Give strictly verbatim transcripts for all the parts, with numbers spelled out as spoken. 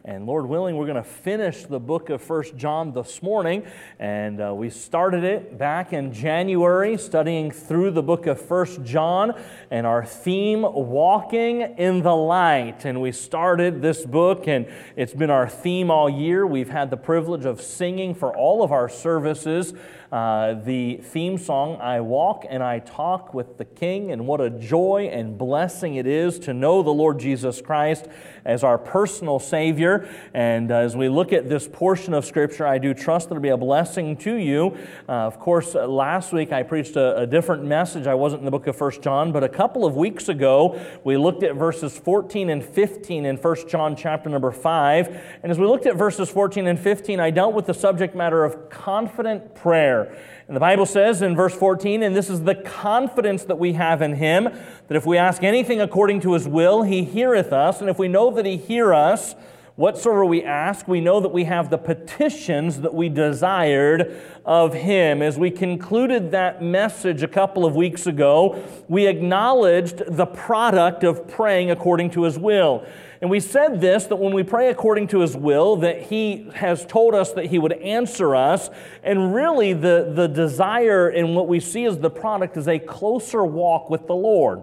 And Lord willing, we're going to finish the book of First John this morning. And uh, we started it back in January, studying through the book of First John, and our theme, Walking in the Light. And we started this book, and it's been our theme all year. We've had the privilege of singing for all of our services Uh, the theme song, I Walk and I Talk with the King, and what a joy and blessing it is to know the Lord Jesus Christ as our personal Savior. And uh, as we look at this portion of Scripture, I do trust that it'll be a blessing to you. Uh, of course, uh, last week I preached a, a different message. I wasn't in the book of First John, but a couple of weeks ago we looked at verses fourteen and fifteen in First John chapter number five. And as we looked at verses fourteen and fifteen, I dealt with the subject matter of confident prayer. And the Bible says in verse fourteen, and this is the confidence that we have in Him, that if we ask anything according to His will, He heareth us. And if we know that He hear us, whatsoever we ask, we know that we have the petitions that we desired of Him. As we concluded that message a couple of weeks ago, we acknowledged the product of praying according to His will. And we said this, that when we pray according to His will, that He has told us that He would answer us. And really the, the desire in what we see as the product is a closer walk with the Lord.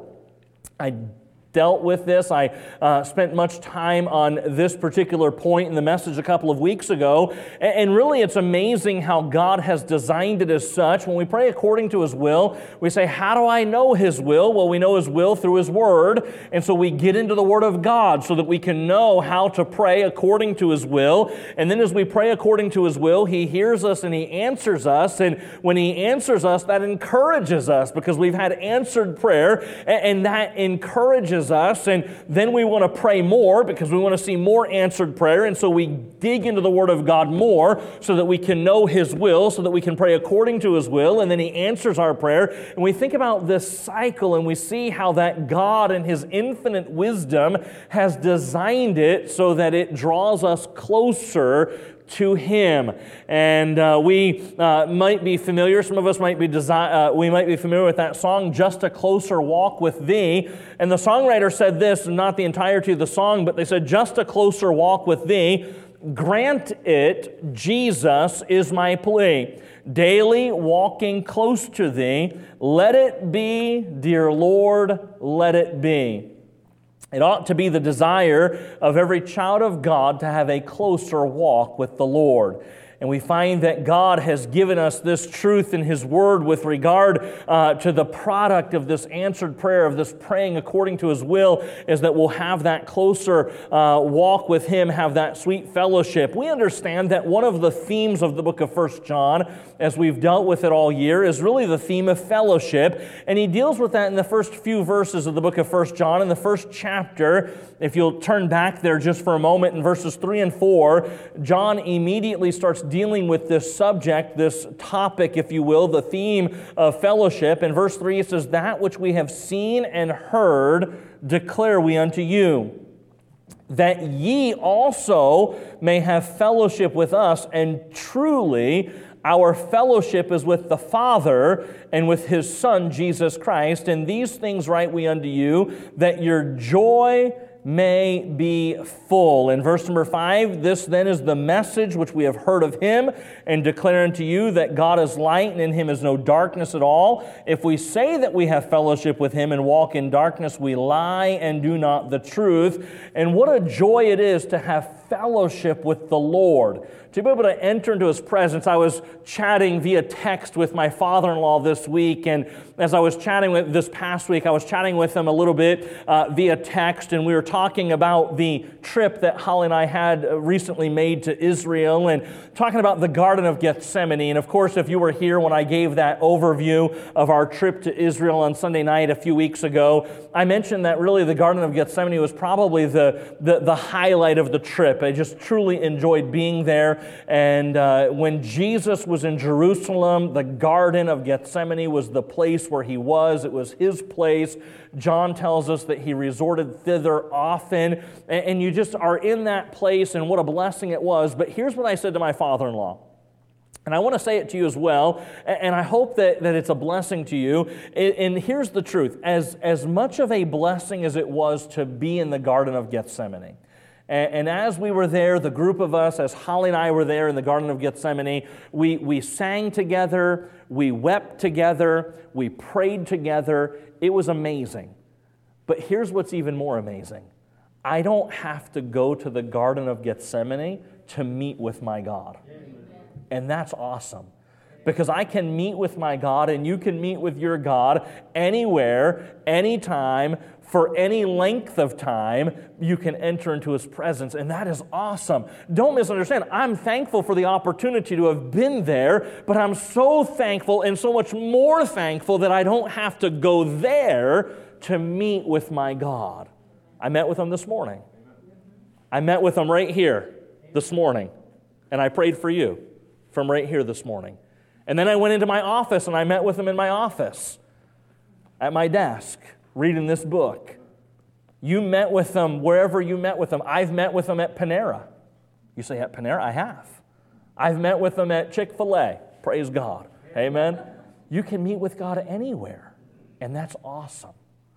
I dealt with this. I uh, spent much time on this particular point in the message a couple of weeks ago. And, and really it's amazing how God has designed it as such. When we pray according to His will, we say, how do I know His will? Well, we know His will through His Word. And so we get into the Word of God so that we can know how to pray according to His will. And then as we pray according to His will, He hears us and He answers us. And when He answers us, that encourages us because we've had answered prayer, and, and that encourages us, and then we want to pray more because we want to see more answered prayer, and so we dig into the Word of God more so that we can know His will, so that we can pray according to His will, and then He answers our prayer. And we think about this cycle, and we see how that God in His infinite wisdom has designed it so that it draws us closer to Him. And uh, we uh, might be familiar, some of us might be desi- uh, we might be familiar with that song, Just a Closer Walk with Thee. And the songwriter said this, not the entirety of the song, but they said, just a closer walk with Thee, grant it, Jesus, is my plea. Daily walking close to Thee, let it be, dear Lord, let it be. It ought to be the desire of every child of God to have a closer walk with the Lord. And we find that God has given us this truth in His Word with regard uh, to the product of this answered prayer, of this praying according to His will, is that we'll have that closer uh, walk with Him, have that sweet fellowship. We understand that one of the themes of the book of First John, as we've dealt with it all year, is really the theme of fellowship. And he deals with that in the first few verses of the book of First John. In the first chapter, if you'll turn back there just for a moment, in verses three and four, John immediately starts dealing with this subject, this topic, if you will, the theme of fellowship. In verse three, it says, that which we have seen and heard declare we unto you, that ye also may have fellowship with us, and truly our fellowship is with the Father and with His Son, Jesus Christ. And these things write we unto you, that your joy may be full. In verse number five, this then is the message which we have heard of Him and declare unto you, that God is light and in Him is no darkness at all. If we say that we have fellowship with Him and walk in darkness, we lie and do not the truth. And what a joy it is to have fellowship with the Lord, to be able to enter into His presence. I was chatting via text with my father-in-law this week, and as I was chatting with this past week, I was chatting with him a little bit uh, via text, and we were talking about the trip that Holly and I had recently made to Israel, and talking about the Garden of Gethsemane. And of course, if you were here when I gave that overview of our trip to Israel on Sunday night a few weeks ago, I mentioned that really the Garden of Gethsemane was probably the, the, the highlight of the trip. I just truly enjoyed being there. And uh, when Jesus was in Jerusalem, the Garden of Gethsemane was the place where He was. It was His place. John tells us that He resorted thither often. And, and you just are in that place, and what a blessing it was. But here's what I said to my father-in-law. And I want to say it to you as well, and I hope that, that it's a blessing to you. And here's the truth. As, as much of a blessing as it was to be in the Garden of Gethsemane, And, and as we were there, the group of us, as Holly and I were there in the Garden of Gethsemane, we, we sang together, we wept together, we prayed together. It was amazing. But here's what's even more amazing. I don't have to go to the Garden of Gethsemane to meet with my God. And that's awesome. Because I can meet with my God and you can meet with your God anywhere, anytime, for any length of time. You can enter into His presence, and that is awesome. Don't misunderstand. I'm thankful for the opportunity to have been there, but I'm so thankful and so much more thankful that I don't have to go there to meet with my God. I met with Him this morning. I met with Him right here this morning, and I prayed for you from right here this morning. And then I went into my office and I met with Him in my office, at my desk, reading this book. You met with Him wherever you met with Him. I've met with Him at Panera. You say, at Panera? I have. I've met with Him at Chick-fil-A. Praise God. Amen. You can meet with God anywhere, and that's awesome.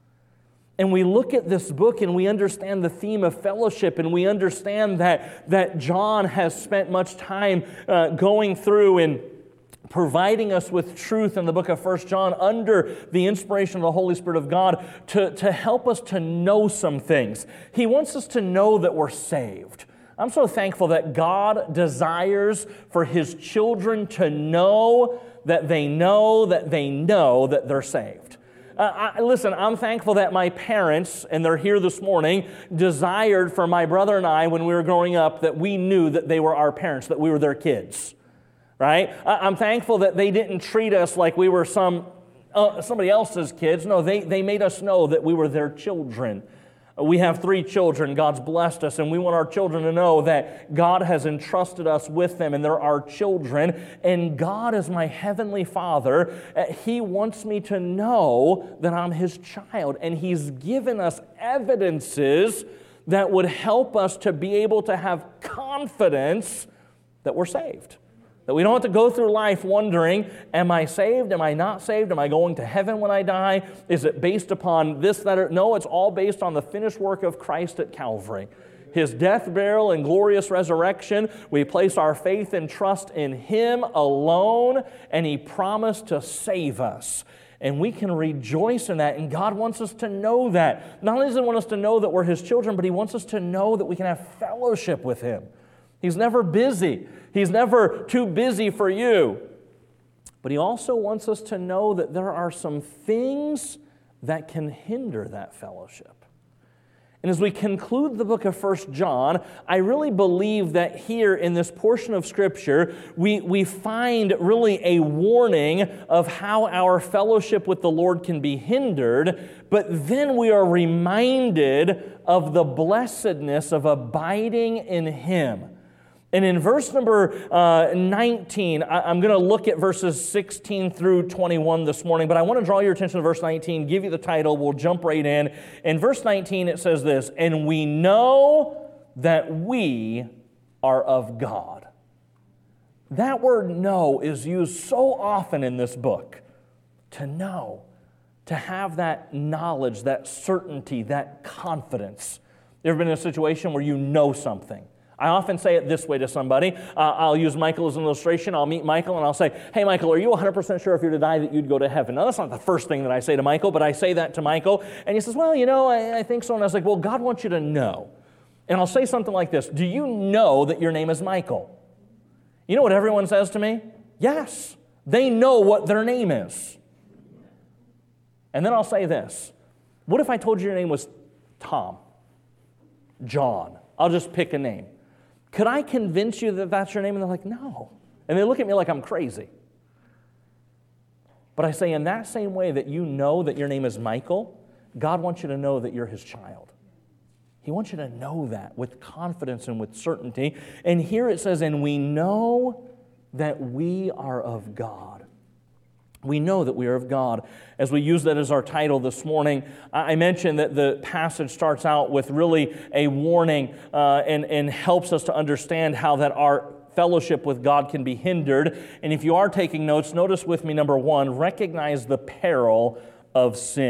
And we look at this book and we understand the theme of fellowship, and we understand that, that John has spent much time uh, going through and providing us with truth in the book of First John under the inspiration of the Holy Spirit of God to, to help us to know some things. He wants us to know that we're saved. I'm so thankful that God desires for His children to know that they know that they know that they're saved. Uh, I, listen, I'm thankful that my parents, and they're here this morning, desired for my brother and I when we were growing up that we knew that they were our parents, that we were their kids. Right? I'm thankful that they didn't treat us like we were some uh, somebody else's kids. No, they, they made us know that we were their children. We have three children. God's blessed us, and we want our children to know that God has entrusted us with them, and they're our children. And God is my heavenly Father. He wants me to know that I'm His child, and He's given us evidences that would help us to be able to have confidence that we're saved. That we don't have to go through life wondering, am I saved? Am I not saved? Am I going to heaven when I die? Is it based upon this, that, or... No, it's all based on the finished work of Christ at Calvary. His death, burial, and glorious resurrection. We place our faith and trust in Him alone, and He promised to save us. And we can rejoice in that, and God wants us to know that. Not only does He want us to know that we're His children, but He wants us to know that we can have fellowship with Him. He's never busy. He's never too busy for you. But He also wants us to know that there are some things that can hinder that fellowship. And as we conclude the book of First John, I really believe that here in this portion of Scripture, we, we find really a warning of how our fellowship with the Lord can be hindered, but then we are reminded of the blessedness of abiding in Him. And in verse number uh, nineteen, I, I'm going to look at verses sixteen through twenty-one this morning, but I want to draw your attention to verse nineteen, give you the title, we'll jump right in. In verse nineteen, it says this, "And we know that we are of God." That word know is used so often in this book. To know, to have that knowledge, that certainty, that confidence. You ever been in a situation where you know something? I often say it this way to somebody. Uh, I'll use Michael as an illustration. I'll meet Michael and I'll say, "Hey, Michael, are you one hundred percent sure if you were to die that you'd go to heaven?" Now, that's not the first thing that I say to Michael, but I say that to Michael. And he says, "Well, you know, I, I think so." And I was like, "Well, God wants you to know." And I'll say something like this: "Do you know that your name is Michael?" You know what everyone says to me? Yes. They know what their name is. And then I'll say this: what if I told you your name was Tom? John? I'll just pick a name. Could I convince you that that's your name? And they're like, "No." And they look at me like I'm crazy. But I say, in that same way that you know that your name is Michael, God wants you to know that you're His child. He wants you to know that with confidence and with certainty. And here it says, "And we know that we are of God." We know that we are of God. As we use that as our title this morning, I mentioned that the passage starts out with really a warning uh, and, and helps us to understand how that our fellowship with God can be hindered. And if you are taking notes, notice with me, number one, recognize the peril of sin.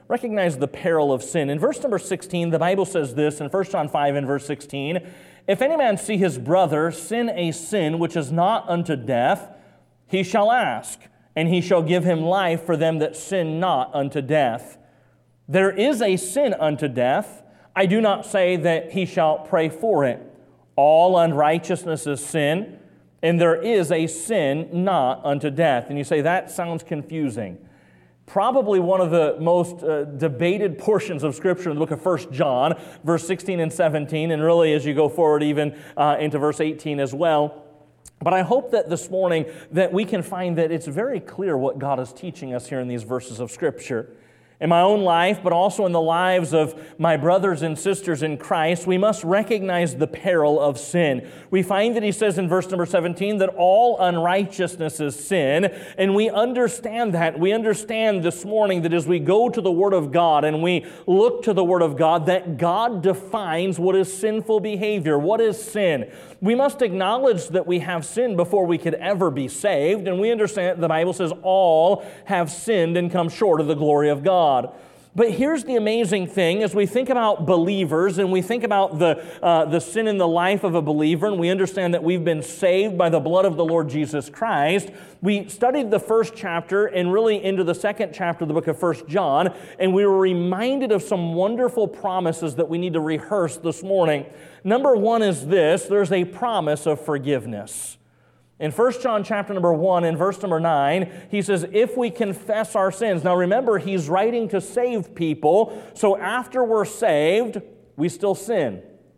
recognize the peril of sin. In verse number sixteen, the Bible says this in First John five and verse sixteen, "If any man see his brother sin a sin which is not unto death, he shall ask, and he shall give him life for them that sin not unto death. There is a sin unto death. I do not say that he shall pray for it. All unrighteousness is sin, and there is a sin not unto death." And you say, that sounds confusing. Probably one of the most uh, debated portions of Scripture in the book of First John, verse sixteen and seventeen, and really as you go forward even uh, into verse eighteen as well. But I hope that this morning that we can find that it's very clear what God is teaching us here in these verses of Scripture. In my own life, but also in the lives of my brothers and sisters in Christ, we must recognize the peril of sin. We find that he says in verse number seventeen that all unrighteousness is sin, and we understand that. We understand this morning that as we go to the Word of God and we look to the Word of God, that God defines what is sinful behavior. What is sin? We must acknowledge that we have sinned before we could ever be saved, and we understand that the Bible says all have sinned and come short of the glory of God. But here's the amazing thing, as we think about believers and we think about the, uh, the sin in the life of a believer, and we understand that we've been saved by the blood of the Lord Jesus Christ, we studied the first chapter and really into the second chapter of the book of First John, and we were reminded of some wonderful promises that we need to rehearse this morning. Number one is this: there's a promise of forgiveness. In First John chapter number one and verse number nine, he says, if we confess our sins. Now remember, he's writing to saved people, so after we're saved, we still sin.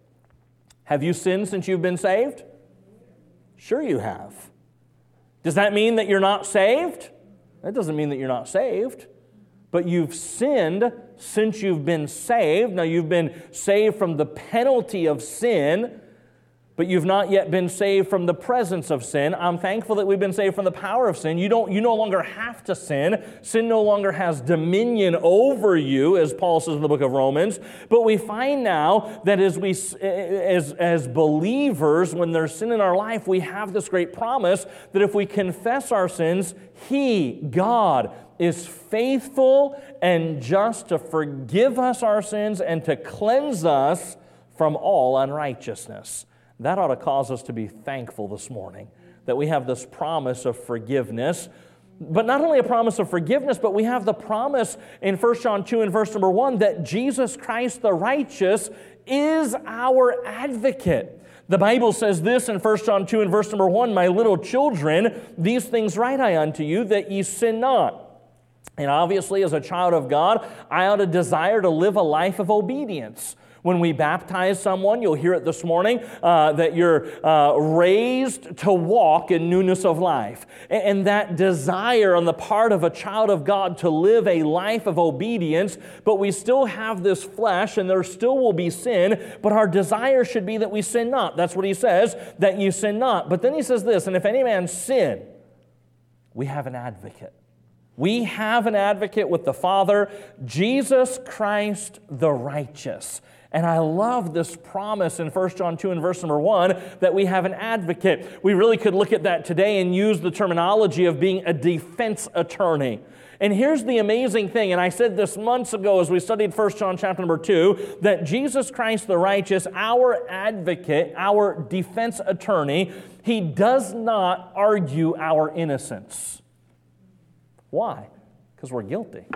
Have you sinned since you've been saved? Sure you have. Does that mean that you're not saved? That doesn't mean that you're not saved. But you've sinned since you've been saved. Now you've been saved from the penalty of sin, but you've not yet been saved from the presence of sin. I'm thankful that we've been saved from the power of sin. You don't, you no longer have to sin. Sin no longer has dominion over you, as Paul says in the book of Romans. But we find now that as we, as, as believers, when there's sin in our life, we have this great promise that if we confess our sins, He, God, is faithful and just to forgive us our sins and to cleanse us from all unrighteousness. That ought to cause us to be thankful this morning that we have this promise of forgiveness. But not only a promise of forgiveness, but we have the promise in First John two and verse number one that Jesus Christ the righteous is our advocate. The Bible says this in First John two and verse number one, "My little children, these things write I unto you, that ye sin not." And obviously, as a child of God, I ought to desire to live a life of obedience. When we baptize someone, you'll hear it this morning, uh, that you're uh, raised to walk in newness of life. And, and that desire on the part of a child of God to live a life of obedience, but we still have this flesh and there still will be sin, but our desire should be that we sin not. That's what he says, that you sin not. But then he says this, "And if any man sin, we have an advocate." We have an advocate with the Father, Jesus Christ the righteous. And I love this promise in First John two and verse number one that we have an advocate. We really could look at that today and use the terminology of being a defense attorney. And here's the amazing thing, and I said this months ago as we studied First John chapter number two, that Jesus Christ the righteous, our advocate, our defense attorney, He does not argue our innocence. Why? Because we're guilty.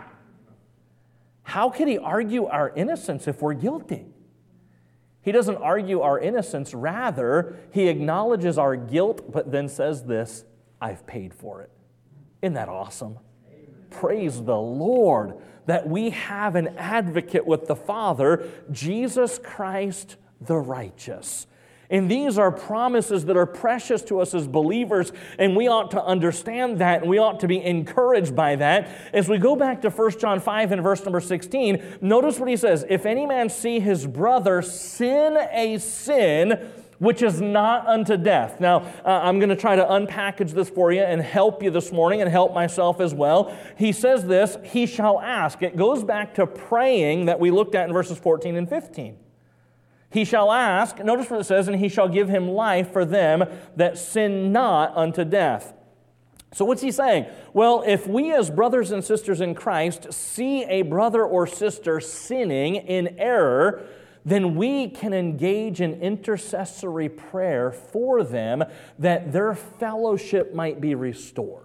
How could He argue our innocence if we're guilty? He doesn't argue our innocence. Rather, He acknowledges our guilt, but then says this, "I've paid for it." Isn't that awesome? Amen. Praise the Lord that we have an advocate with the Father, Jesus Christ the righteous. And these are promises that are precious to us as believers, and we ought to understand that, and we ought to be encouraged by that. As we go back to First John five and verse number sixteen, notice what he says, "If any man see his brother sin a sin which is not unto death." Now, uh, I'm going to try to unpackage this for you and help you this morning and help myself as well. He says this, "He shall ask." It goes back to praying that we looked at in verses fourteen and fifteen. He shall ask, notice what it says, "and he shall give him life for them that sin not unto death." So what's he saying? Well, if we as brothers and sisters in Christ see a brother or sister sinning in error, then we can engage in intercessory prayer for them that their fellowship might be restored.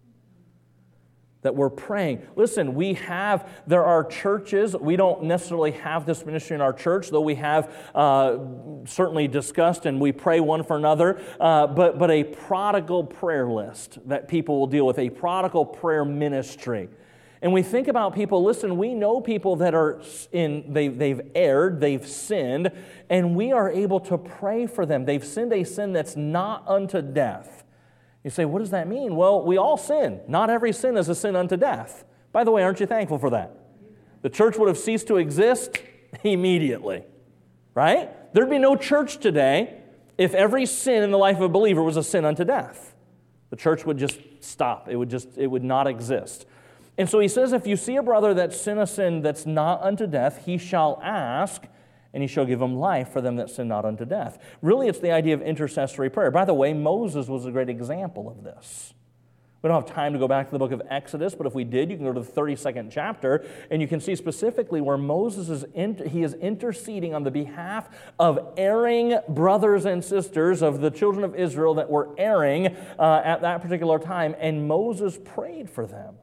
That we're praying. Listen, we have, there are churches, we don't necessarily have this ministry in our church, though we have uh, certainly discussed and we pray one for another, uh, but, but a prodigal prayer list that people will deal with, a prodigal prayer ministry. And we think about people, listen, we know people that are in, they, they've erred, they've sinned, and we are able to pray for them. They've sinned a sin that's not unto death. You say, what does that mean? Well, we all sin. Not every sin is a sin unto death. By the way, aren't you thankful for that? The church would have ceased to exist immediately, right? There'd be no church today if every sin in the life of a believer was a sin unto death. The church would just stop. It would just, it would not exist. And so he says, if you see a brother that sin a sin that's not unto death, he shall ask, and he shall give him life for them that sin not unto death. Really, it's the idea of intercessory prayer. By the way, Moses was a great example of this. We don't have time to go back to the book of Exodus, but if we did, you can go to the thirty-second chapter, and you can see specifically where Moses is, in, he is interceding on the behalf of erring brothers and sisters of the children of Israel that were erring uh, at that particular time, and Moses prayed for them.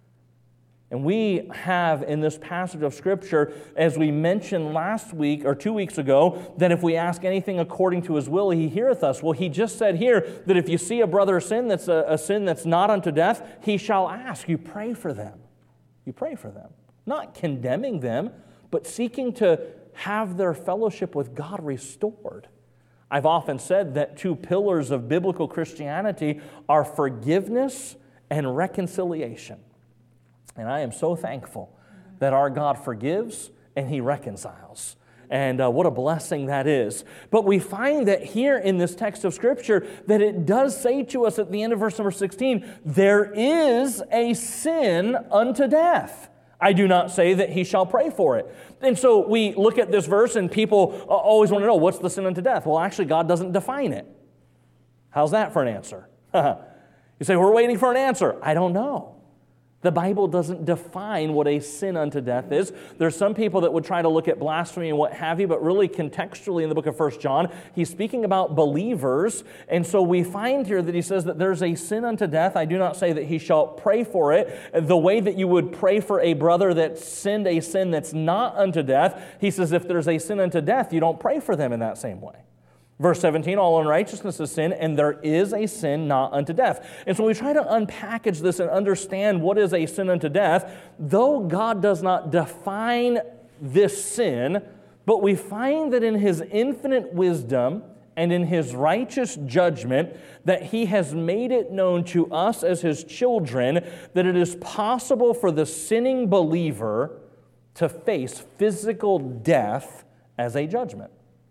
And we have in this passage of Scripture, as we mentioned last week or two weeks ago, that if we ask anything according to His will, He heareth us. Well, He just said here that if you see a brother sin that's a, a sin that's not unto death, he shall ask. You pray for them. You pray for them. Not condemning them, but seeking to have their fellowship with God restored. I've often said that two pillars of biblical Christianity are forgiveness and reconciliation. And I am so thankful that our God forgives and He reconciles. And uh, what a blessing that is. But we find that here in this text of Scripture that it does say to us at the end of verse number sixteen, there is a sin unto death. I do not say that he shall pray for it. And so we look at this verse and people always want to know, what's the sin unto death? Well, actually, God doesn't define it. How's that for an answer? You say, we're waiting for an answer. I don't know. The Bible doesn't define what a sin unto death is. There's some people that would try to look at blasphemy and what have you, but really contextually in the book of First John, he's speaking about believers. And so we find here that he says that there's a sin unto death. I do not say that he shall pray for it the way that you would pray for a brother that sinned a sin that's not unto death. He says if there's a sin unto death, you don't pray for them in that same way. Verse seventeen, all unrighteousness is sin, and there is a sin not unto death. And so we try to unpackage this and understand what is a sin unto death, though God does not define this sin, but we find that in His infinite wisdom and in His righteous judgment that He has made it known to us as His children that it is possible for the sinning believer to face physical death as a judgment.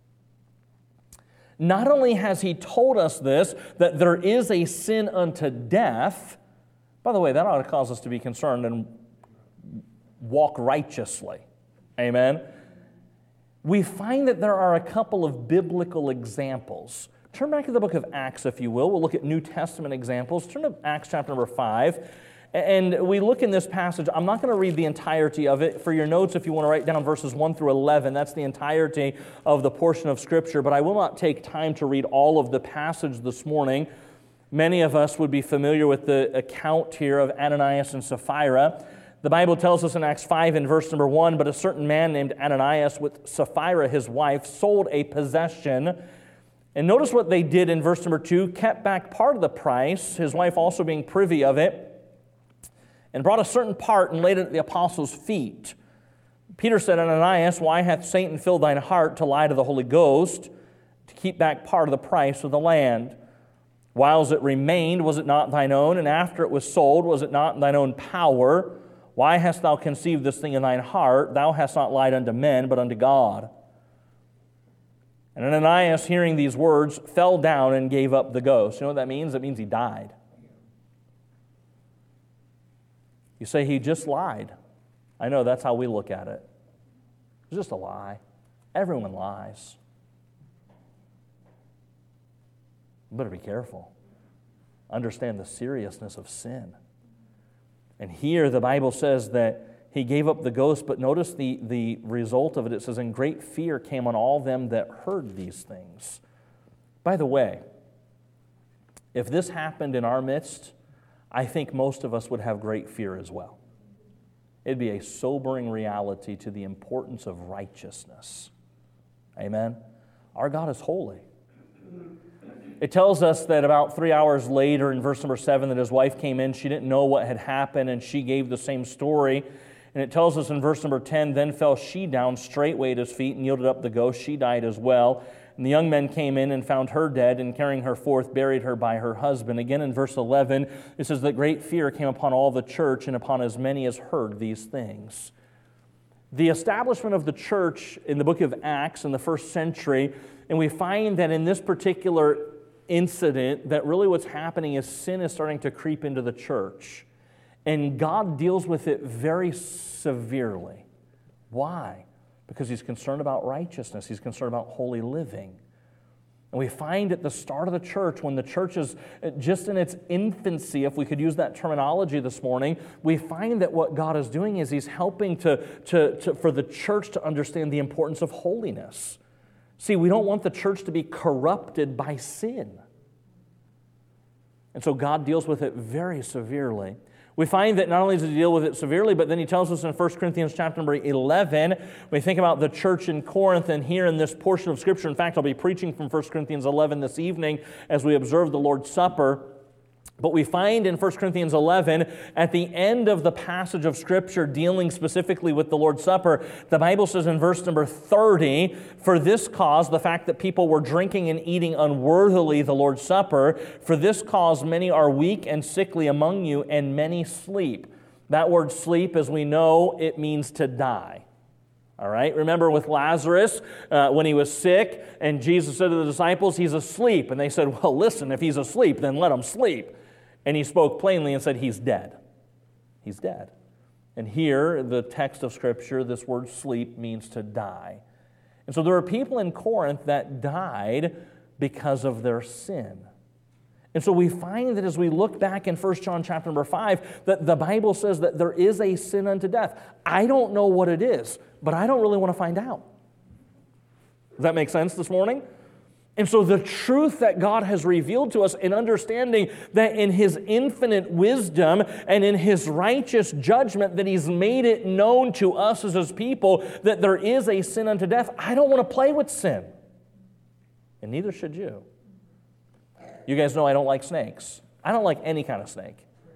Not only has He told us this, that there is a sin unto death, by the way, that ought to cause us to be concerned and walk righteously. Amen? We find that there are a couple of biblical examples. Turn back to the book of Acts, if you will. We'll look at New Testament examples. Turn to Acts chapter number five. And we look in this passage. I'm not going to read the entirety of it. For your notes, if you want to write down verses one through eleven, that's the entirety of the portion of Scripture. But I will not take time to read all of the passage this morning. Many of us would be familiar with the account here of Ananias and Sapphira. The Bible tells us in Acts five in verse number one, but a certain man named Ananias with Sapphira his wife sold a possession. And notice what they did in verse number two, kept back part of the price, his wife also being privy of it, and brought a certain part and laid it at the apostles' feet. Peter said, Ananias, why hath Satan filled thine heart to lie to the Holy Ghost, to keep back part of the price of the land? Whiles it remained, was it not thine own? And after it was sold, was it not in thine own power? Why hast thou conceived this thing in thine heart? Thou hast not lied unto men, but unto God. And Ananias, hearing these words, fell down and gave up the ghost. You know what that means? It means he died. You say he just lied. I know that's how we look at it. It's just a lie. Everyone lies. You better be careful. understand the seriousness of sin. And here the Bible says that he gave up the ghost, but notice the, the result of it. It says, and great fear came on all them that heard these things. By the way, if this happened in our midst, I think most of us would have great fear as well. It'd be a sobering reality to the importance of righteousness. Amen? Our God is holy. It tells us that about three hours later in verse number seven that his wife came in. She didn't know what had happened, and she gave the same story. And it tells us in verse number ten, then fell she down straightway at his feet and yielded up the ghost. She died as well. And the young men came in and found her dead, and carrying her forth, buried her by her husband. Again in verse eleven, it says that great fear came upon all the church and upon as many as heard these things. The establishment of the church in the book of Acts in the first century, and we find that in this particular incident that really what's happening is sin is starting to creep into the church. And God deals with it very severely. Why? Because he's concerned about righteousness. He's concerned about holy living. And we find at the start of the church, when the church is just in its infancy, if we could use that terminology this morning, we find that what God is doing is he's helping to, to, to, for the church to understand the importance of holiness. See, we don't want the church to be corrupted by sin. And so God deals with it very severely. We find that not only does he deal with it severely, but then he tells us in First Corinthians chapter number eleven, when we think about the church in Corinth, and here in this portion of Scripture, in fact, I'll be preaching from First Corinthians eleven this evening as we observe the Lord's Supper. But we find in First Corinthians eleven, at the end of the passage of Scripture dealing specifically with the Lord's Supper, the Bible says in verse number thirty, for this cause, the fact that people were drinking and eating unworthily the Lord's Supper, for this cause many are weak and sickly among you, and many sleep. That word sleep, as we know, it means to die. All right, remember with Lazarus, uh, when he was sick, and Jesus said to the disciples, he's asleep. And they said, well, listen, if he's asleep, then let him sleep. And he spoke plainly and said, he's dead. He's dead. And here, the text of Scripture, this word sleep means to die. And so there were people in Corinth that died because of their sin. And so we find that as we look back in First John chapter number five, that the Bible says that there is a sin unto death. I don't know what it is, but I don't really want to find out. Does that make sense this morning? And so the truth that God has revealed to us in understanding that in His infinite wisdom and in His righteous judgment that He's made it known to us as His people that there is a sin unto death. I don't want to play with sin. And neither should you. You guys know I don't like snakes. I don't like any kind of snake.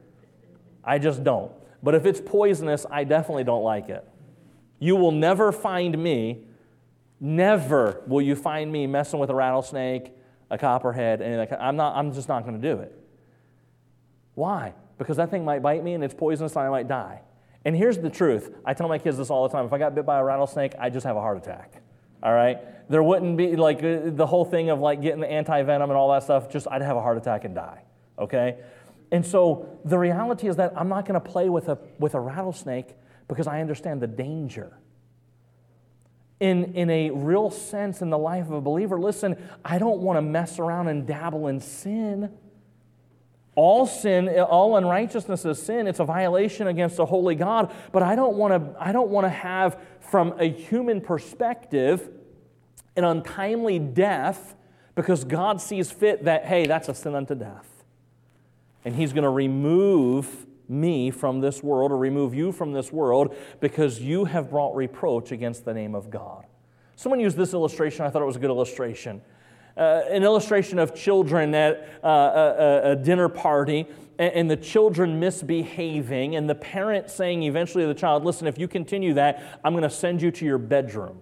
I just don't. But if it's poisonous, I definitely don't like it. You will never find me Never will you find me messing with a rattlesnake, a copperhead, and like, I'm not. I'm just not going to do it. Why? Because that thing might bite me and it's poisonous and I might die. And here's the truth. I tell my kids this all the time. If I got bit by a rattlesnake, I just have a heart attack. All right? There wouldn't be like the whole thing of like getting the anti-venom and all that stuff. Just I'd have a heart attack and die. Okay? And so the reality is that I'm not going to play with a with a rattlesnake because I understand the danger. In, in a real sense in the life of a believer, listen, I don't want to mess around and dabble in sin. All sin, all unrighteousness is sin. It's a violation against a holy God. But I don't want to, I don't want to have, from a human perspective, an untimely death because God sees fit that, hey, that's a sin unto death. And He's going to remove me from this world or remove you from this world because you have brought reproach against the name of God. Someone used this illustration. I thought it was a good illustration. Uh, an illustration of children at uh, a, a dinner party and, and the children misbehaving and the parent saying eventually to the child, listen, if you continue that, I'm going to send you to your bedroom.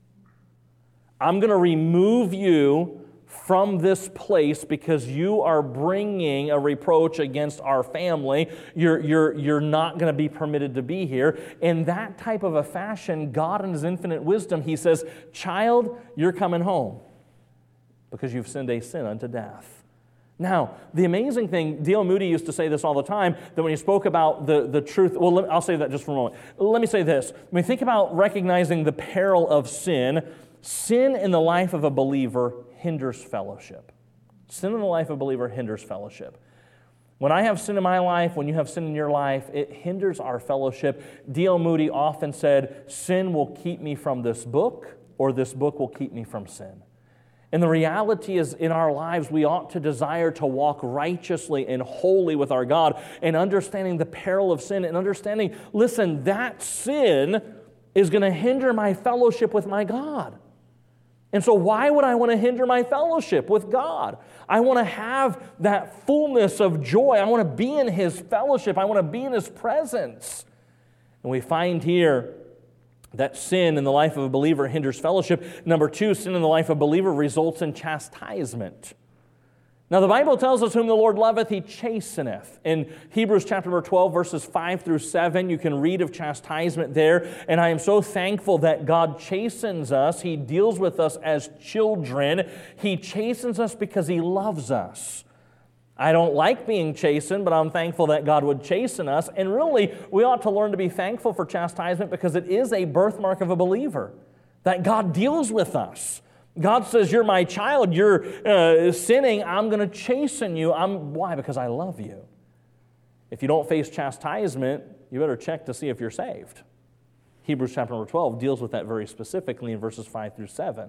I'm going to remove you from this place because you are bringing a reproach against our family. You're, you're, you're not going to be permitted to be here. In that type of a fashion, God in His infinite wisdom, He says, child, you're coming home because you've sinned a sin unto death. Now, the amazing thing, D L Moody used to say this all the time, that when he spoke about the, the truth, well, let, I'll say that just for a moment. Let me say this. When we think about recognizing the peril of sin, sin in the life of a believer hinders fellowship. Sin in the life of a believer hinders fellowship. When I have sin in my life, when you have sin in your life, it hinders our fellowship. D L Moody often said, sin will keep me from this book, or this book will keep me from sin. And the reality is, in our lives, we ought to desire to walk righteously and holy with our God, and understanding the peril of sin, and understanding, listen, that sin is going to hinder my fellowship with my God. And so why would I want to hinder my fellowship with God? I want to have that fullness of joy. I want to be in His fellowship. I want to be in His presence. And we find here that sin in the life of a believer hinders fellowship. Number two, sin in the life of a believer results in chastisement. Now, the Bible tells us, whom the Lord loveth, He chasteneth. In Hebrews chapter number twelve, verses five through seven, you can read of chastisement there. And I am so thankful that God chastens us. He deals with us as children. He chastens us because He loves us. I don't like being chastened, but I'm thankful that God would chasten us. And really, we ought to learn to be thankful for chastisement, because it is a birthmark of a believer, that God deals with us. God says, you're my child, you're uh, sinning, I'm going to chasten you. I'm, why? Because I love you. If you don't face chastisement, you better check to see if you're saved. Hebrews chapter number twelve deals with that very specifically in verses five through seven.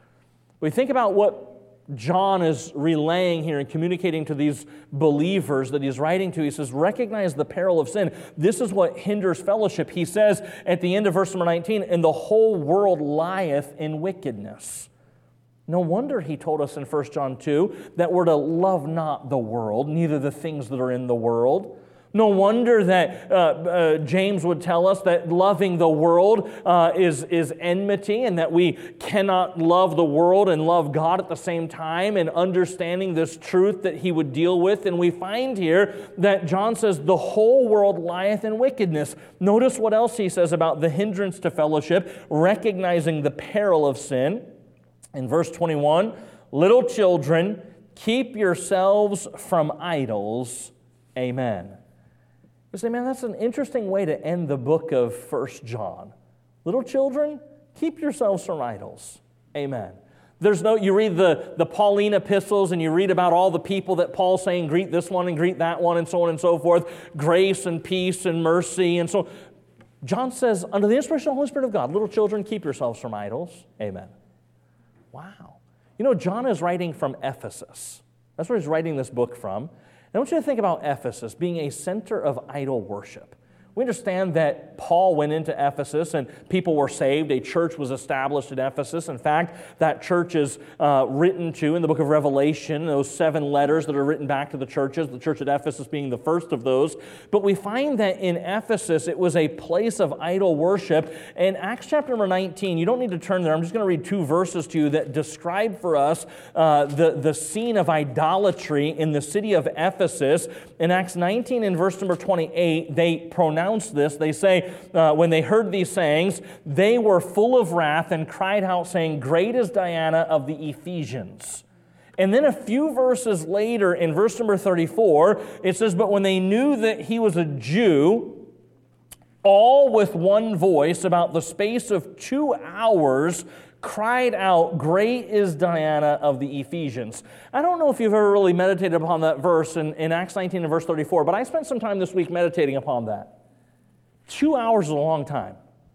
We think about what John is relaying here and communicating to these believers that he's writing to. He says, recognize the peril of sin. This is what hinders fellowship. He says at the end of verse number nineteen, and the whole world lieth in wickedness. No wonder he told us in First John two that we're to love not the world, neither the things that are in the world. No wonder that uh, uh, James would tell us that loving the world uh, is, is enmity, and that we cannot love the world and love God at the same time, and understanding this truth that he would deal with. And we find here that John says the whole world lieth in wickedness. Notice what else he says about the hindrance to fellowship, recognizing the peril of sin. In verse twenty-one, little children, keep yourselves from idols. Amen. You say, man, that's an interesting way to end the book of First John. Little children, keep yourselves from idols. Amen. There's no, you read the, the Pauline epistles, and you read about all the people that Paul's saying, greet this one and greet that one, and so on and so forth. Grace and peace and mercy and so. John says, under the inspiration of the Holy Spirit of God, little children, keep yourselves from idols. Amen. Wow. You know, John is writing from Ephesus. That's where he's writing this book from. And I want you to think about Ephesus being a center of idol worship. We understand that Paul went into Ephesus and people were saved. A church was established at Ephesus. In fact, that church is uh, written to in the book of Revelation, those seven letters that are written back to the churches, the church at Ephesus being the first of those. But we find that in Ephesus, it was a place of idol worship. In Acts chapter number nineteen, you don't need to turn there. I'm just going to read two verses to you that describe for us uh, the, the scene of idolatry in the city of Ephesus. In Acts nineteen, in verse number twenty-eight, they pronounce this. They say, uh, when they heard these sayings, they were full of wrath and cried out, saying, great is Diana of the Ephesians. And then a few verses later, in verse number thirty-four, it says, but when they knew that he was a Jew, all with one voice, about the space of two hours, cried out, great is Diana of the Ephesians. I don't know if you've ever really meditated upon that verse in, in Acts nineteen and verse thirty-four, but I spent some time this week meditating upon that. Two hours is a long time.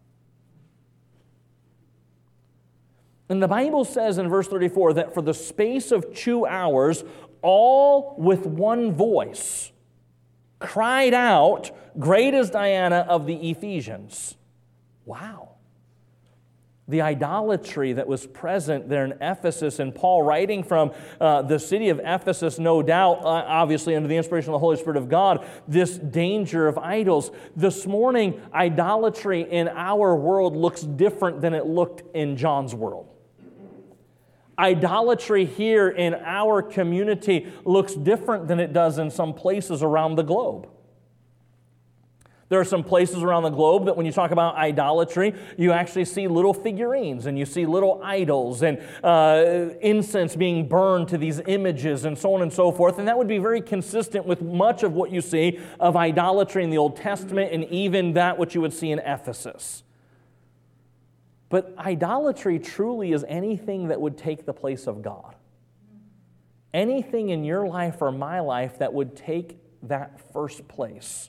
And the Bible says in verse thirty-four that for the space of two hours, all with one voice cried out, great is Diana of the Ephesians. Wow. The idolatry that was present there in Ephesus, and Paul writing from uh, the city of Ephesus, no doubt, uh, obviously under the inspiration of the Holy Spirit of God, this danger of idols. This morning, idolatry in our world looks different than it looked in John's world. Idolatry here in our community looks different than it does in some places around the globe. There are some places around the globe that when you talk about idolatry, you actually see little figurines and you see little idols and uh, incense being burned to these images and so on and so forth. And that would be very consistent with much of what you see of idolatry in the Old Testament and even that which you would see in Ephesus. But idolatry truly is anything that would take the place of God. Anything in your life or my life that would take that first place.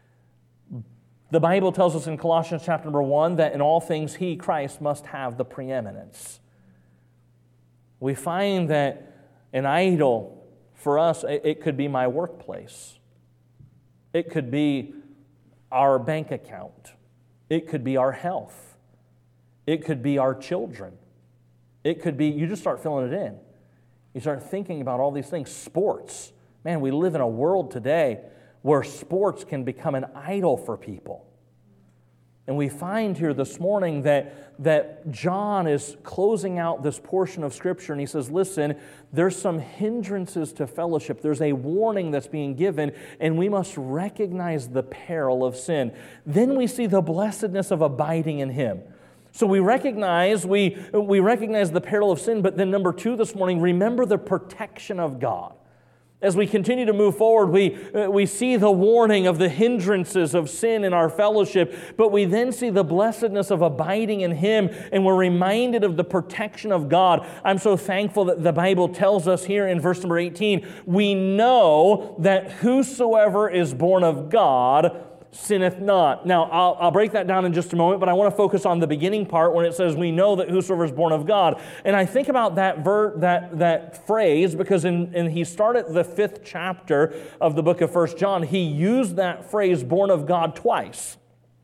The Bible tells us in Colossians chapter number one that in all things He, Christ, must have the preeminence. We find that an idol for us, it could be my workplace. It could be our bank account. It could be our health. It could be our children. It could be, you just start filling it in. You start thinking about all these things. Sports. Man, we live in a world today where sports can become an idol for people. And we find here this morning that, that John is closing out this portion of Scripture, and he says, listen, there's some hindrances to fellowship. There's a warning that's being given, and we must recognize the peril of sin. Then we see the blessedness of abiding in Him. So we recognize, we, we recognize the peril of sin, but then number two this morning, remember the protection of God. As we continue to move forward, we, we see the warning of the hindrances of sin in our fellowship, but we then see the blessedness of abiding in Him, and we're reminded of the protection of God. I'm so thankful that the Bible tells us here in verse number eighteen, we know that whosoever is born of God sinneth not. Now, I'll, I'll break that down in just a moment, but I want to focus on the beginning part when it says, we know that whosoever is born of God. And I think about that ver- that, that phrase because in, in he started the fifth chapter of the book of First John, he used that phrase, born of God, twice.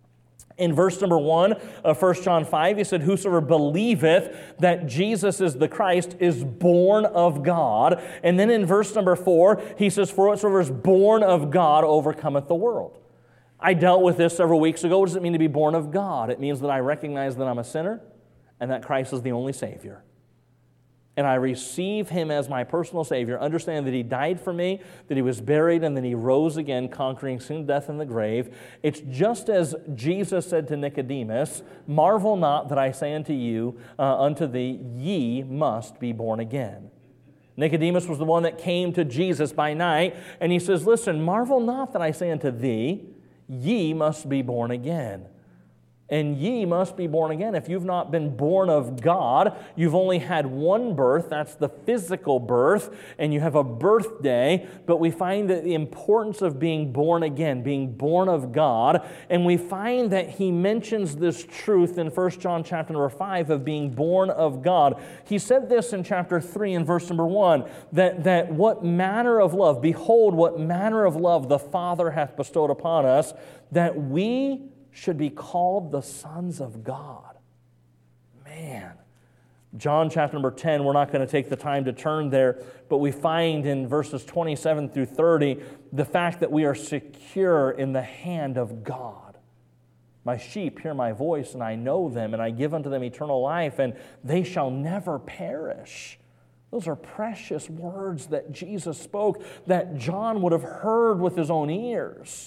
In verse number one of First John five, he said, whosoever believeth that Jesus is the Christ is born of God. And then in verse number four, he says, for whatsoever is born of God overcometh the world. I dealt with this several weeks ago. What does it mean to be born of God? It means that I recognize that I'm a sinner and that Christ is the only Savior. And I receive Him as my personal Savior, understand that He died for me, that He was buried, and then He rose again, conquering sin, death, and the grave. It's just as Jesus said to Nicodemus, marvel not that I say unto you, uh, unto thee, ye must be born again. Nicodemus was the one that came to Jesus by night, and he says, listen, marvel not that I say unto thee, ye must be born again. And ye must be born again. If you've not been born of God, you've only had one birth, that's the physical birth, and you have a birthday, but we find that the importance of being born again, being born of God, and we find that he mentions this truth in First John chapter number five of being born of God. He said this in chapter three in verse number one, that, that what manner of love, behold what manner of love the Father hath bestowed upon us, that we should be called the sons of God. Man. John chapter number ten, we're not going to take the time to turn there, but we find in verses twenty-seven through thirty the fact that we are secure in the hand of God. My sheep hear my voice, and I know them, and I give unto them eternal life, and they shall never perish. Those are precious words that Jesus spoke, that John would have heard with his own ears.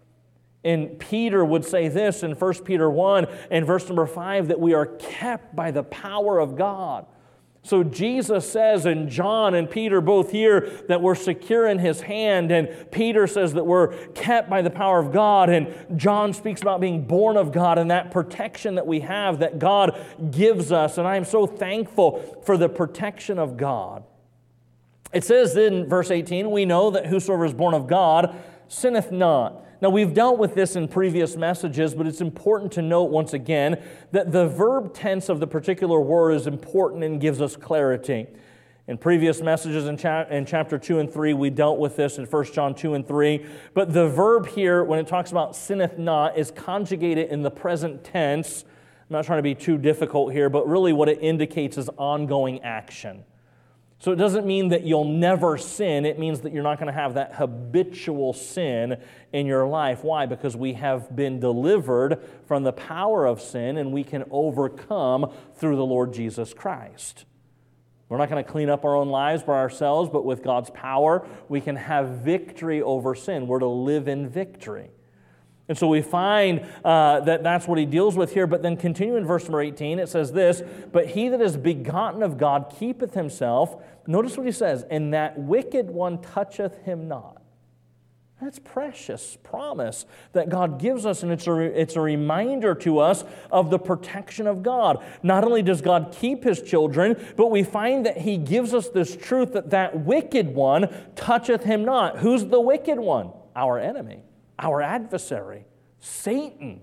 And Peter would say this in First Peter one and verse number five, that we are kept by the power of God. So Jesus says, and John and Peter both hear that we're secure in His hand, and Peter says that we're kept by the power of God, and John speaks about being born of God and that protection that we have that God gives us, and I am so thankful for the protection of God. It says in verse eighteen, we know that whosoever is born of God sinneth not. Now, we've dealt with this in previous messages, but it's important to note once again that the verb tense of the particular word is important and gives us clarity. In previous messages in, cha- in chapter two and three, we dealt with this in First John two and three, but the verb here, when it talks about sinneth not, is conjugated in the present tense. I'm not trying to be too difficult here, but really what it indicates is ongoing action. So it doesn't mean that you'll never sin. It means that you're not going to have that habitual sin in your life. Why? Because we have been delivered from the power of sin, and we can overcome through the Lord Jesus Christ. We're not going to clean up our own lives by ourselves, but with God's power, we can have victory over sin. We're to live in victory. And so we find uh, that that's what he deals with here. But then continue in verse number eighteen, it says this, but he that is begotten of God keepeth himself. Notice what he says, and that wicked one toucheth him not. That's precious promise that God gives us, and it's a, it's a reminder to us of the protection of God. Not only does God keep His children, but we find that He gives us this truth that that wicked one toucheth him not. Who's the wicked one? our enemy, our adversary, Satan.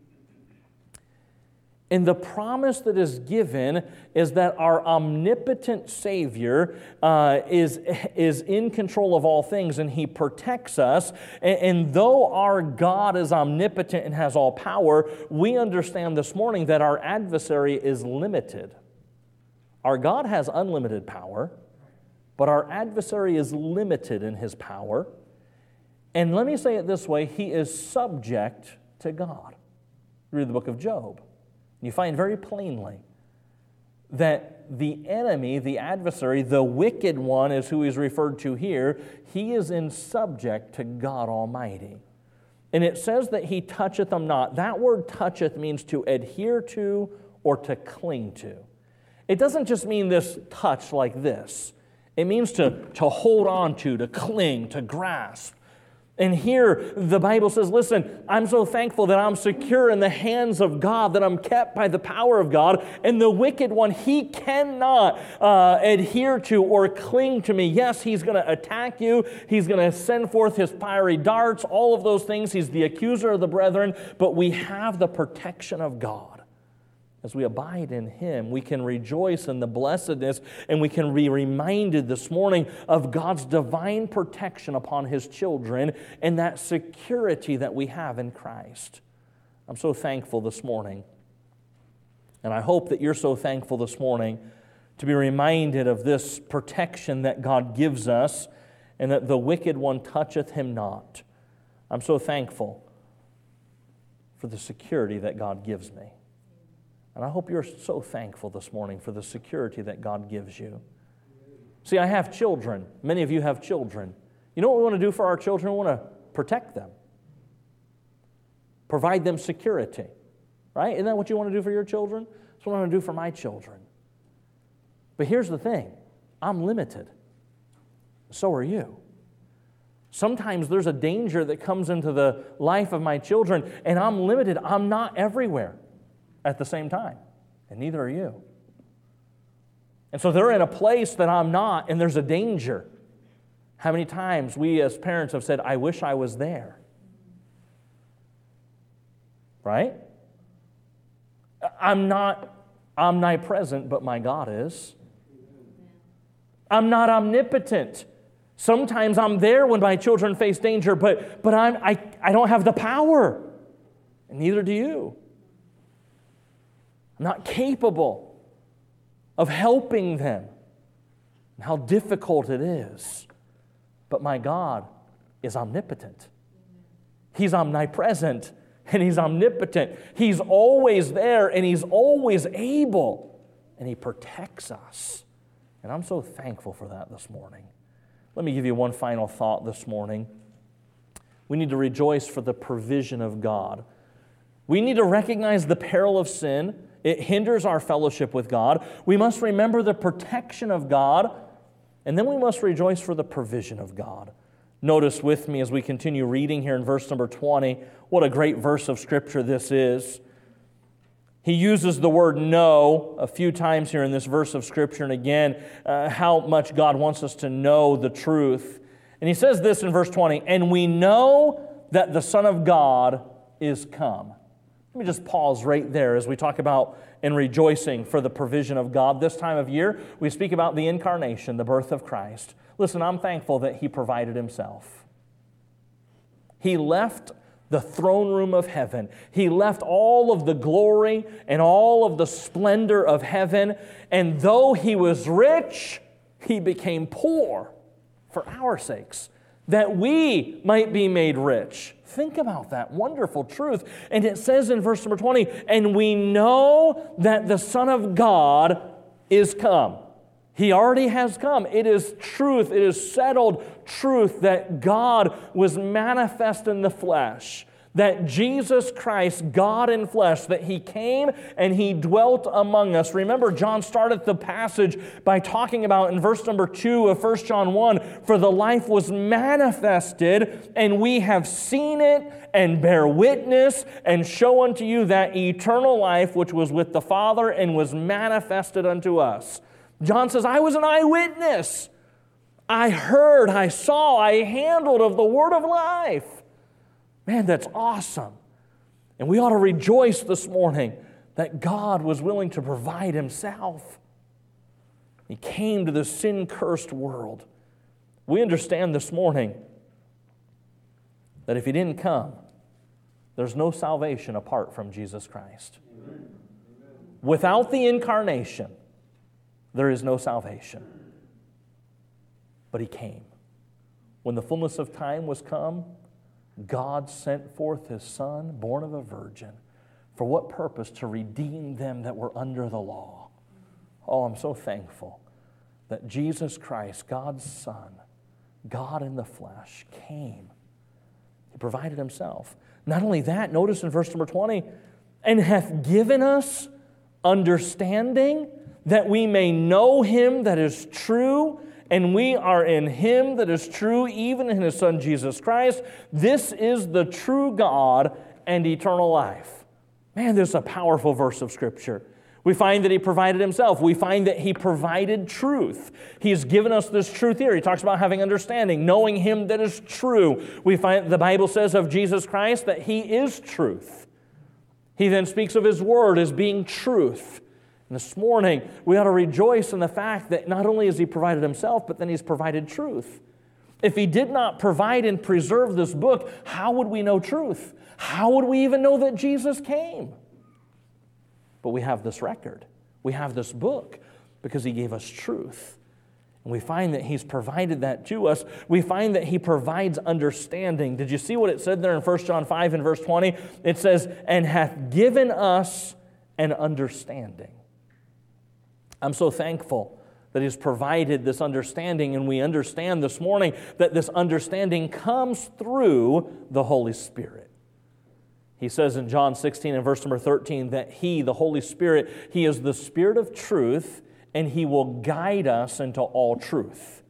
And the promise that is given is that our omnipotent Savior uh, is, is in control of all things, and He protects us. And, and though our God is omnipotent and has all power, we understand this morning that our adversary is limited. Our God has unlimited power, but our adversary is limited in his power. And let me say it this way, he is subject to God. Read the book of Job. You find very plainly that the enemy, the adversary, the wicked one is who is referred to here. He is in subject to God Almighty. And it says that he toucheth them not. That word toucheth means to adhere to or to cling to. It doesn't just mean this touch like this. It means to, to hold on to, to cling, to grasp. And here the Bible says, listen, I'm so thankful that I'm secure in the hands of God, that I'm kept by the power of God. And the wicked one, he cannot uh, adhere to or cling to me. Yes, he's going to attack you. He's going to send forth his fiery darts, all of those things. He's the accuser of the brethren. But we have the protection of God. As we abide in Him, we can rejoice in the blessedness, and we can be reminded this morning of God's divine protection upon His children and that security that we have in Christ. I'm so thankful this morning, and I hope that you're so thankful this morning to be reminded of this protection that God gives us and that the wicked one toucheth him not. I'm so thankful for the security that God gives me. And I hope you're so thankful this morning for the security that God gives you. See, I have children. Many of you have children. You know what we want to do for our children? We want to protect them. Provide them security. Right? Isn't that what you want to do for your children? That's what I want to do for my children. But here's the thing. I'm limited. So are you. Sometimes there's a danger that comes into the life of my children, and I'm limited. I'm not everywhere at the same time, and neither are you. And so they're in a place that I'm not, and there's a danger. How many times we as parents have said, I wish I was there? Right? I'm not omnipresent, but my God is. I'm not omnipotent. Sometimes I'm there when my children face danger, but, but I'm, I, I don't have the power, and neither do you. I'm not capable of helping them, and how difficult it is. But my God is omnipotent. He's omnipresent, and He's omnipotent. He's always there, and He's always able, and He protects us. And I'm so thankful for that this morning. Let me give you one final thought this morning. We need to rejoice for the provision of God. We need to recognize the peril of sin. It hinders our fellowship with God. We must remember the protection of God, and then we must rejoice for the provision of God. Notice with me as we continue reading here in verse number twenty, what a great verse of Scripture this is. He uses the word know a few times here in this verse of Scripture, and again, uh, how much God wants us to know the truth. And he says this in verse twenty, and we know that the Son of God is come. Let me just pause right there as we talk about and rejoicing for the provision of God. This time of year, we speak about the incarnation, the birth of Christ. Listen, I'm thankful that He provided Himself. He left the throne room of heaven. He left all of the glory and all of the splendor of heaven, and though He was rich, He became poor for our sakes, that we might be made rich. Think about that wonderful truth. And it says in verse number twenty, and we know that the Son of God is come. He already has come. It is truth. It is settled truth that God was manifest in the flesh. That Jesus Christ, God in flesh, that He came and He dwelt among us. Remember, John started the passage by talking about in verse number two of First John one, for the life was manifested, and we have seen it, and bear witness, and show unto you that eternal life which was with the Father and was manifested unto us. John says, I was an eyewitness. I heard, I saw, I handled of the word of life. Man, that's awesome. And we ought to rejoice this morning that God was willing to provide himself. He came to this sin-cursed world. We understand this morning that if he didn't come, there's no salvation apart from Jesus Christ. Amen. Without the incarnation, there is no salvation. But he came. When the fullness of time was come, God sent forth his Son, born of a virgin. For what purpose? To redeem them that were under the law. Oh, I'm so thankful that Jesus Christ, God's Son, God in the flesh, came. He provided himself. Not only that, notice in verse number twenty, and hath given us understanding that we may know him that is true, and we are in him that is true, even in his Son Jesus Christ. This is the true God and eternal life. Man, this is a powerful verse of Scripture. We find that he provided himself. We find that he provided truth. He's given us this truth here. He talks about having understanding, knowing him that is true. We find the Bible says of Jesus Christ that he is truth. He then speaks of his word as being truth. And this morning, we ought to rejoice in the fact that not only has he provided himself, but then he's provided truth. If he did not provide and preserve this book, how would we know truth? How would we even know that Jesus came? But we have this record. We have this book because he gave us truth. And we find that he's provided that to us. We find that he provides understanding. Did you see what it said there in First John five and verse twenty? It says, and hath given us an understanding. I'm so thankful that he's provided this understanding, and we understand this morning that this understanding comes through the Holy Spirit. He says in John sixteen and verse number thirteen that he, the Holy Spirit, he is the Spirit of truth, and he will guide us into all truth.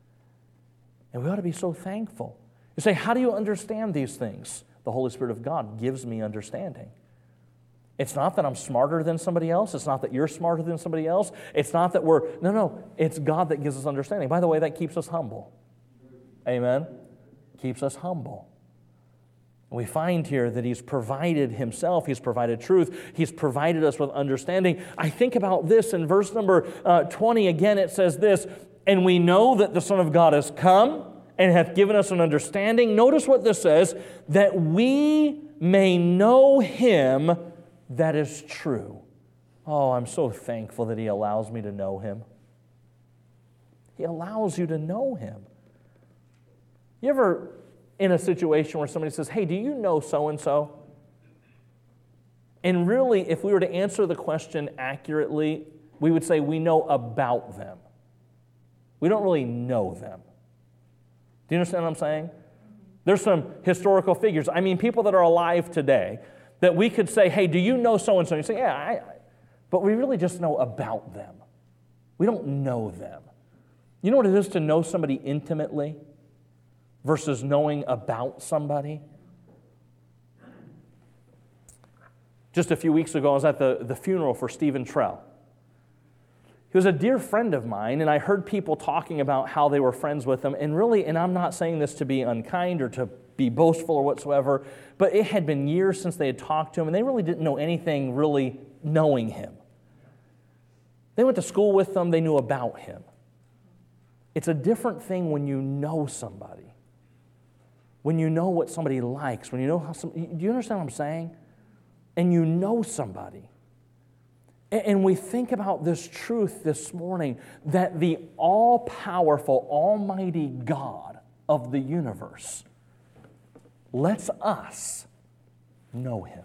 And we ought to be so thankful. You say, how do you understand these things? The Holy Spirit of God gives me understanding. It's not that I'm smarter than somebody else. It's not that you're smarter than somebody else. It's not that we're, no, no. It's God that gives us understanding. By the way, that keeps us humble. Amen? Keeps us humble. We find here that he's provided himself, he's provided truth, he's provided us with understanding. I think about this in verse number uh, twenty, again it says this, and we know that the Son of God has come and hath given us an understanding. Notice what this says, that we may know him that is true. Oh, I'm so thankful that he allows me to know him. He allows you to know him. You ever in a situation where somebody says, hey, do you know so-and-so? And really, if we were to answer the question accurately, we would say we know about them. We don't really know them. Do you understand what I'm saying? There's some historical figures. I mean, people that are alive today that we could say, hey, do you know so-and-so? And you say, yeah, I, I, but we really just know about them. We don't know them. You know what it is to know somebody intimately versus knowing about somebody? Just a few weeks ago, I was at the, the funeral for Stephen Trell. He was a dear friend of mine, and I heard people talking about how they were friends with him, and really, and I'm not saying this to be unkind or to be boastful or whatsoever, but it had been years since they had talked to him, and they really didn't know anything really knowing him. They went to school with him, they knew about him. It's a different thing when you know somebody. When you know what somebody likes, when you know how some, do you understand what I'm saying? And you know somebody. And, and we think about this truth this morning, that the all-powerful, almighty God of the universe lets us know him.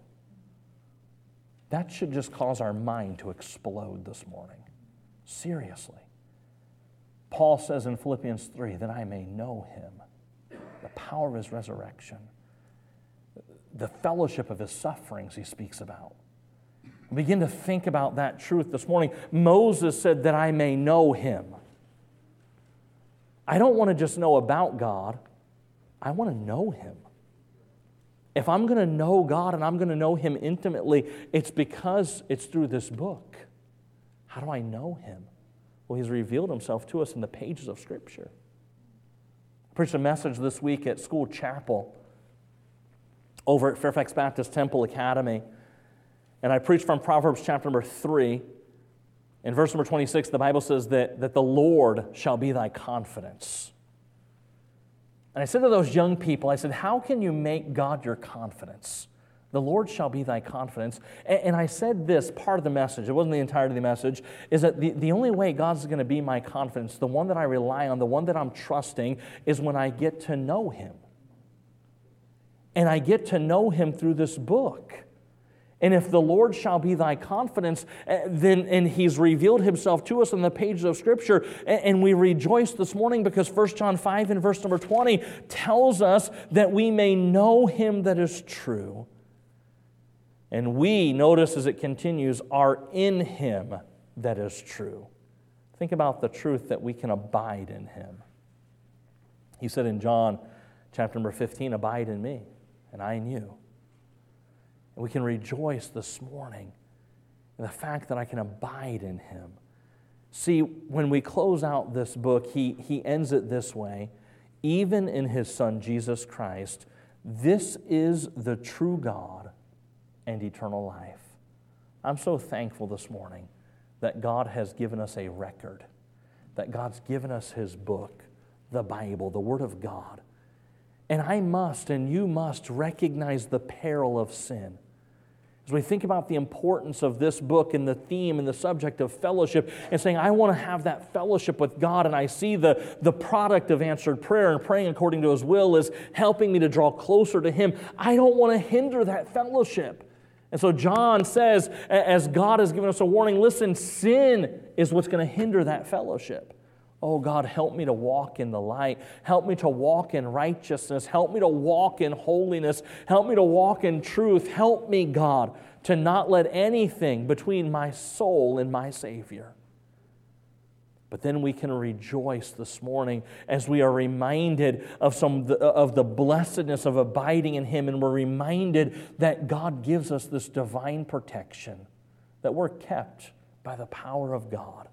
That should just cause our mind to explode this morning. Seriously. Paul says in Philippians three that I may know him, the power of his resurrection, the fellowship of his sufferings he speaks about. Begin to think about that truth this morning. Moses said that I may know him. I don't want to just know about God. I want to know him. If I'm going to know God and I'm going to know him intimately, it's because it's through this book. How do I know him? Well, He's revealed Himself to us in the pages of Scripture. I preached a message this week at School Chapel over at Fairfax Baptist Temple Academy, and I preached from Proverbs chapter number three. In verse number twenty-six, the Bible says that, that the Lord shall be thy confidence. And I said to those young people, I said, how can you make God your confidence? The Lord shall be thy confidence. And, and I said this, part of the message, it wasn't the entirety of the message, is that the, the only way God's going to be my confidence, the one that I rely on, the one that I'm trusting, is when I get to know Him. And I get to know Him through this book. And if the Lord shall be thy confidence, then and He's revealed Himself to us in the pages of Scripture, and we rejoice this morning because First John five and verse number twenty tells us that we may know Him that is true. And we, notice as it continues, are in Him that is true. Think about the truth that we can abide in Him. He said in John chapter number fifteen, abide in me, and I in you. And we can rejoice this morning in the fact that I can abide in Him. See, when we close out this book, he, he ends it this way. Even in His Son, Jesus Christ, this is the true God and eternal life. I'm so thankful this morning that God has given us a record, that God's given us His book, the Bible, the Word of God. And I must, and you must, recognize the peril of sin. As we think about the importance of this book and the theme and the subject of fellowship and saying, I want to have that fellowship with God, and I see the, the product of answered prayer and praying according to His will is helping me to draw closer to Him. I don't want to hinder that fellowship. And so John says, as God has given us a warning, listen, sin is what's going to hinder that fellowship. Oh, God, help me to walk in the light. Help me to walk in righteousness. Help me to walk in holiness. Help me to walk in truth. Help me, God, to not let anything between my soul and my Savior. But then we can rejoice this morning as we are reminded of some of the blessedness of abiding in Him, and we're reminded that God gives us this divine protection, that we're kept by the power of God,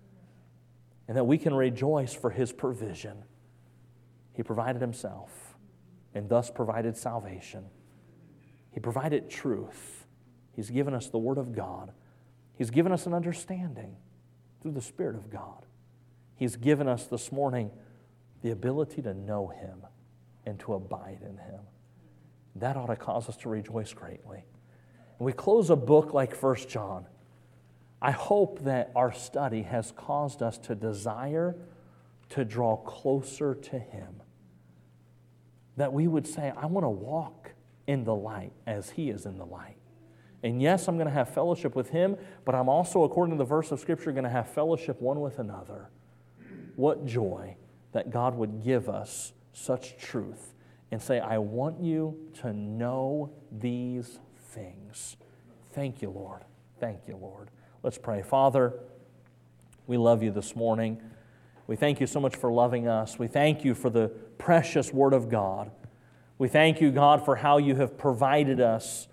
and that we can rejoice for His provision. He provided Himself and thus provided salvation. He provided truth. He's given us the Word of God. He's given us an understanding through the Spirit of God. He's given us this morning the ability to know Him and to abide in Him. That ought to cause us to rejoice greatly. And we close a book like First John. I hope that our study has caused us to desire to draw closer to Him. That we would say, I want to walk in the light as He is in the light. And yes, I'm going to have fellowship with Him, but I'm also, according to the verse of Scripture, going to have fellowship one with another. What joy that God would give us such truth and say, I want you to know these things. Thank you, Lord. Thank you, Lord. Let's pray. Father, we love You this morning. We thank You so much for loving us. We thank You for the precious Word of God. We thank You, God, for how You have provided us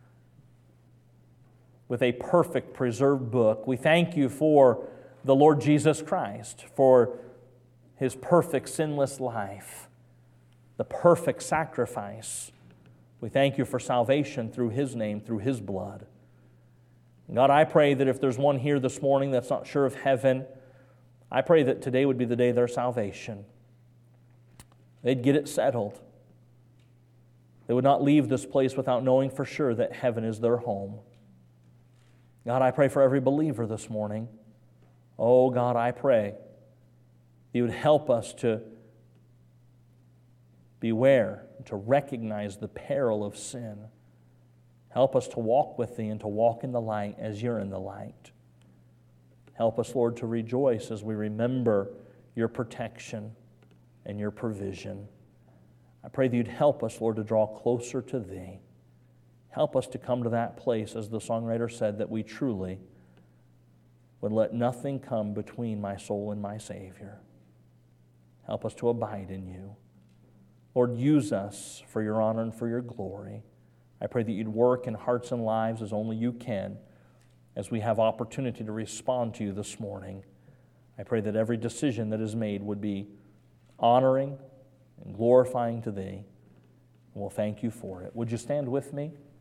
with a perfect, preserved book. We thank You for the Lord Jesus Christ, for His perfect, sinless life, the perfect sacrifice. We thank You for salvation through His name, through His blood. God, I pray that if there's one here this morning that's not sure of heaven, I pray that today would be the day of their salvation. They'd get it settled. They would not leave this place without knowing for sure that heaven is their home. God, I pray for every believer this morning. Oh, God, I pray You would help us to beware, to recognize the peril of sin. Help us to walk with Thee and to walk in the light as You're in the light. Help us, Lord, to rejoice as we remember Your protection and Your provision. I pray that You'd help us, Lord, to draw closer to Thee. Help us to come to that place, as the songwriter said, that we truly would let nothing come between my soul and my Savior. Help us to abide in You. Lord, use us for Your honor and for Your glory. I pray that You'd work in hearts and lives as only You can, as we have opportunity to respond to You this morning. I pray that every decision that is made would be honoring and glorifying to Thee. And we'll thank You for it. Would you stand with me?